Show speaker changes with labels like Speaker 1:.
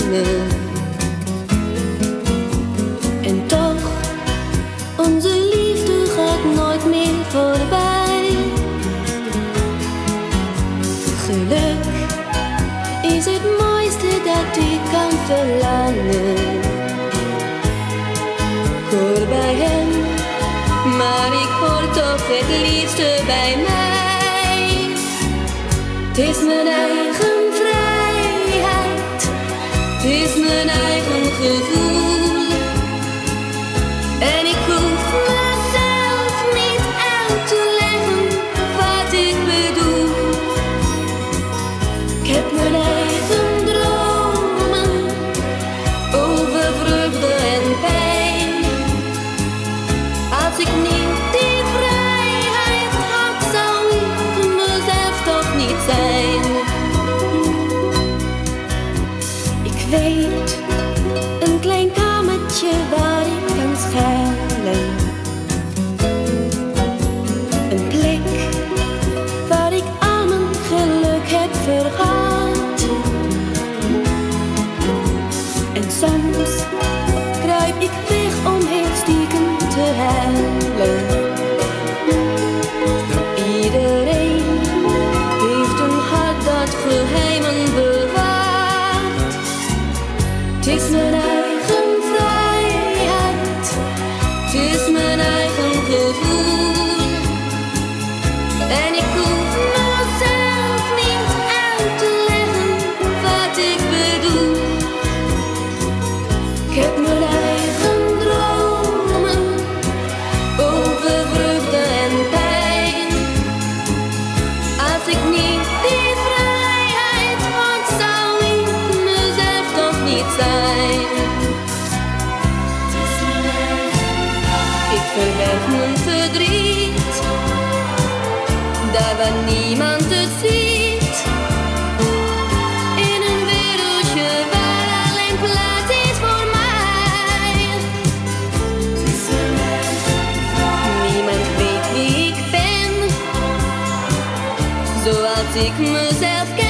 Speaker 1: verlangen. En toch, onze liefde gaat nooit meer voorbij. Geluk is het mooiste dat ik kan verlangen. Ik hoor bij hem, maar ik hoor toch het liefste bij mij. Het is mijn eigen vrijheid, het is mijn eigen gevoel. En ik hoef mezelf niet uit te leggen wat ik bedoel. Ik heb mijn eigen dromen over vreugde en pijn. Als ik niet die vrijheid had, zou ik mezelf toch niet zijn. Ik weet, een klein kamertje waar ik kan schuilen. Een plek waar ik al mijn geluk heb vergaat. En soms kruip ik weg om heel stiekem te huilen. Iedereen heeft een hart dat geheimen bewaart. Het is mijn eigen vrijheid, het is mijn eigen gevoel. En ik hoef mezelf niet uit te leggen wat ik bedoel. Ik heb mijn eigen dromen over vreugde en pijn. Als ik niet die vrijheid had, zou ik mezelf toch niet zijn. Ik verberg mijn verdriet, daar waar niemand het ziet. In een wereldje waar alleen plaats is voor mij. Niemand weet wie ik ben, zoals ik mezelf ken.